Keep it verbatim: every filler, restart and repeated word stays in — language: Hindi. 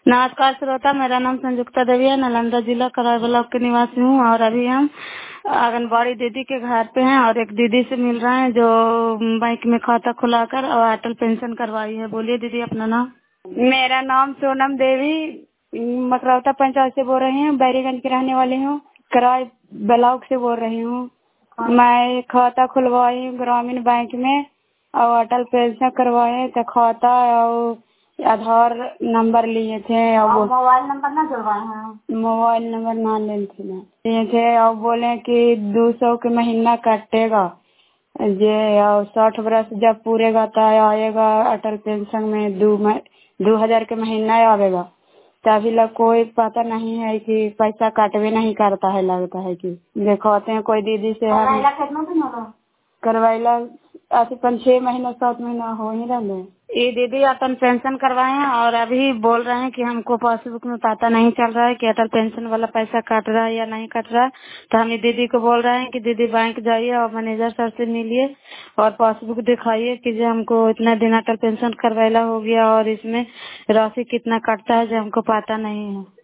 नमस्कार श्रोता, मेरा नाम संजुक्ता देवी है। नालंदा जिला कराई ब्लॉक के निवासी हूँ और अभी हम आंगनबाड़ी दीदी के घर पे हैं और एक दीदी से मिल रहे हैं जो बैंक में खाता खुलाकर और अटल पेंशन करवाई है। बोलिए दीदी अपना नाम। मेरा नाम सोनम देवी मकरौता पंचायत से बोल रही हूँ। बैरीगंज की रहने वाली हूँ। कराई ब्लॉक से बोल रही हूँ। मैं खाता खुलवाई हूँ ग्रामीण बैंक में और अटल पेंशन करवाए तो खाता और आधार नंबर लिए थे और मोबाइल नंबर ना जुड़वाए हैं। मोबाइल नंबर ना लिए थे लिए थे और बोले कि दो सौ के महीना कटेगा जे और साठ वर्ष जब पूरेगा तो आएगा अटल पेंशन में दो दो हजार के महीना आवेगा। तो अभी लग कोई पता नहीं है कि पैसा काटवे नहीं करता है। लगता है कि दिखाते हैं कोई दीदी से हम करवाइला ऐसे पाँच छह महीना सात महीना हो ही रहे। ये दीदी अटल पेंशन करवाए हैं और अभी बोल रहे हैं कि हमको पासबुक में पता नहीं चल रहा है कि अटल पेंशन वाला पैसा काट रहा है या नहीं काट रहा है। तो हम दीदी को बोल रहे हैं कि दीदी बैंक जाइए और मैनेजर सर से मिलिए और पासबुक दिखाइए कि जो हमको इतना दिन अटल पेंशन करवाइला हो गया और इसमें राशि कितना कटता है जो हमको पता नहीं है।